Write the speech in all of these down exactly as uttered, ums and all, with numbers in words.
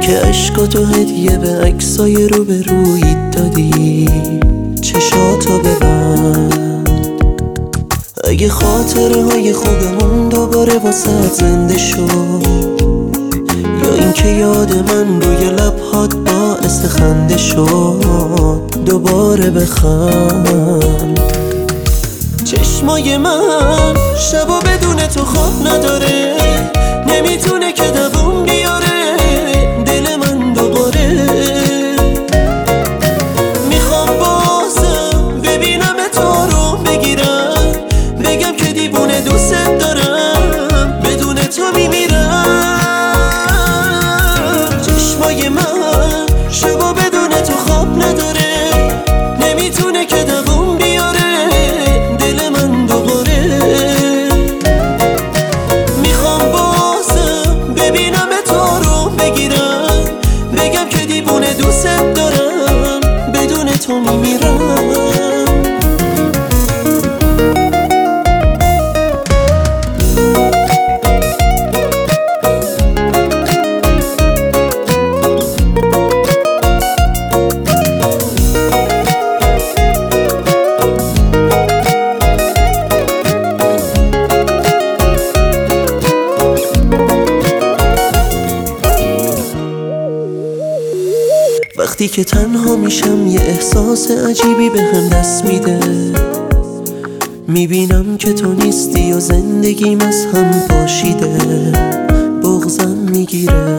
که عشقاتو هدیه به عکسای رو به روی دادی. چشاتو ببند اگه خاطره های خوبمون دوباره واسه زنده شد، یا اینکه یاد من روی لبهات باعث خنده شد. دوباره بخند. چشمای من شبا بدون تو خواب نداره، نمیتونه که دووم بیاره دل من دوباره. میخوام بازم ببینم تو رو بگیرم، بگم که دیوونه دوست دارم، بدون تو میمیرم. چشمای من شبا بدون تو خواب نداره، نمیتونه که دووم بیاره دل من دوباره. میخوام بازم ببینم تو رو بگیرم، بگم که دیوونه دوست دارم، بدون تو میمیرم. وقتی که تنها میشم یه احساس عجیبی به هم دست میده، میبینم که تو نیستی و زندگیم از هم پاشیده. بغضم میگیره،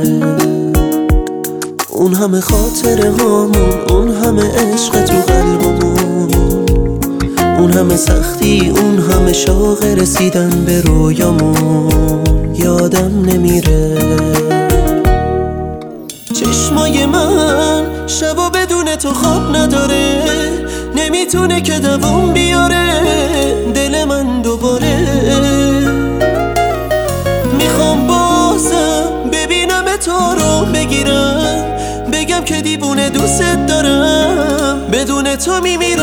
اون همه خاطره هامون، اون همه عشق تو قلبمون، اون همه سختی، اون همه شوق رسیدن به رویامون. یادم نمیره. چشمای من شبا بدون تو خواب نداره، نمیتونه که دووم بیاره دل من دوباره. میخوام بازم ببینم تو رو بگیرم، بگم که دیوونه دوست دارم، بدون تو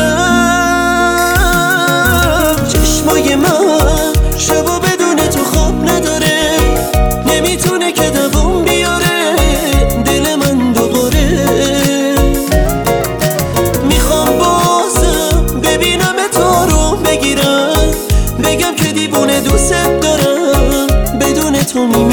میمیرم. چشمای من شبا بدون تو خواب نداره، نمیتونه که دووم بیاره دل من دوباره. میخوام بازم ببینم تو رو بگیرم، بگم که دیوونه دوست دارم، بدون تو میمیرم.